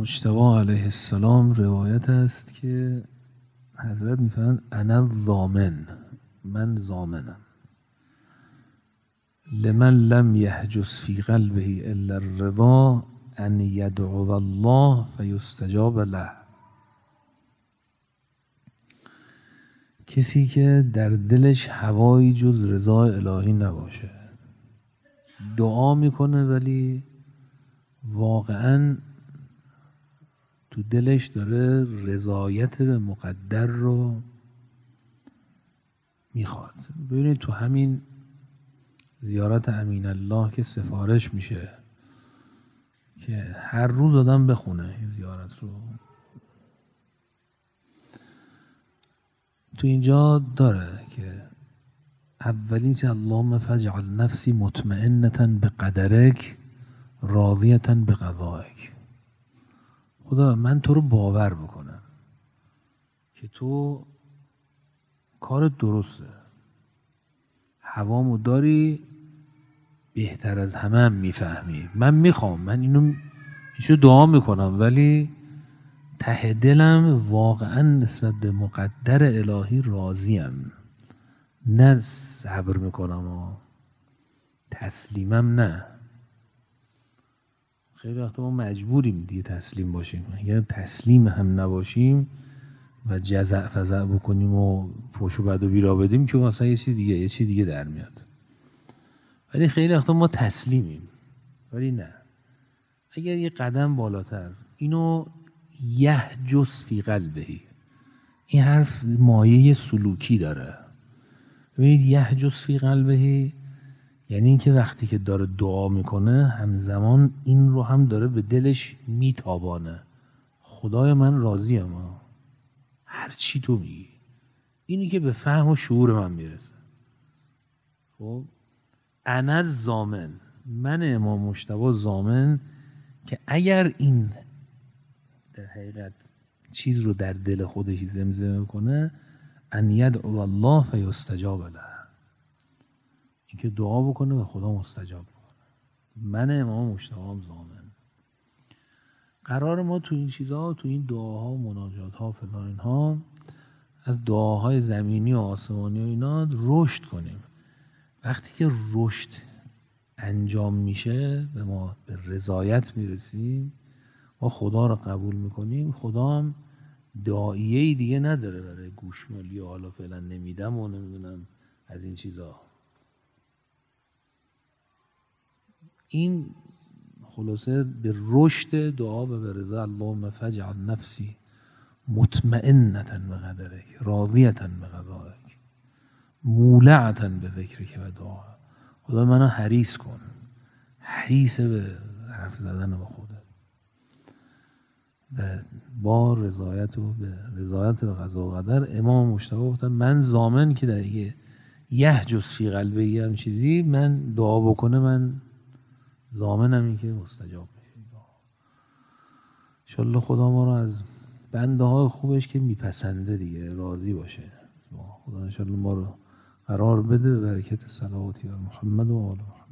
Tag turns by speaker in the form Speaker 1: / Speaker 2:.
Speaker 1: مجتبی علیه السلام روایت است که حضرت میفرمایند انا ضامن، من ضامنم، لمن لم یهجس فی قلبه الا الرضا ان یدعو الله فیستجاب له. کسی که در دلش هوایی جز رضا الهی نباشه، دعا میکنه ولی واقعا تو دلش داره رضایت به مقدر رو میخواد. ببینید تو همین زیارت امین الله که سفارش میشه که هر روز آدم بخونه این زیارت رو، تو اینجا داره که اولی چه اللهم فاجعل نفسی مطمئنة بقدرک راضیة بقضایک. خدا من تو رو باور بکنم که تو کار درسته، هوامو داری، بهتر از همه هم میفهمی، من میخوام، من اینو دعا میکنم ولی ته دلم واقعا نسبت به مقدر الهی راضیم، نه صبر میکنم و تسلیمم نه. خیلی وقتا ما مجبوریم دیگه تسلیم باشیم، اگر تسلیم هم نباشیم و جزع فزع بکنیم و فوش و بد و بیرا بدیم که مثلا یه چیز دیگه در میاد. ولی خیلی وقتا ما تسلیمیم ولی نه. اگر یه قدم بالاتر اینو یهجس فی قلبه، این حرف مایه سلوکی داره. ببینید یهجس فی قلبه یعنی این که وقتی که داره دعا میکنه همزمان این رو هم داره به دلش میتابانه، خدای من راضیم هر چی تو میگی، اینی که به فهم و شعور من میرسه. خب انا ضامن، من امام مجتبی ضامن که اگر این در حقیقت چیز رو در دل خودش زمزمه کنه ان یدعو الله فیستجاب له، این که دعا بکنه و خدا مستجاب کنه. من امام مجتبی ضامن. قرار ما تو این چیزها، تو این دعاها، مناجاتها، فلان اینها، از دعاهای زمینی و آسمانی و اینا رشد کنیم. وقتی که رشد انجام میشه و ما به رضایت میرسیم، ما خدا رو قبول میکنیم، خدا هم داعیه‌ای دیگه نداره برای گوشمالی و حالا فعلا نمیدم و نمیدونم از این چیزا. این خلاصه به رشد دعا و به رضا. اللهم فاجعل نفسی مطمئنة بقدرک راضیة بقضایک مولعة بذکرک و دعا. خدا منو حریص کن، حریص به حرف زدن با خودت و با رضایت و به رضایت به قضا و قدر. امام مجتبی گفتن من ضامن که در یهجس فی قلبه یه هم چیزی من دعا بکنه من ضامنم این که مستجاب میشه. انشالله خدا ما رو از بنده های خوبش که میپسنده دیگه راضی باشه. خدا انشالله ما رو قرار بده به برکت صلواتی و محمد و آل محمد.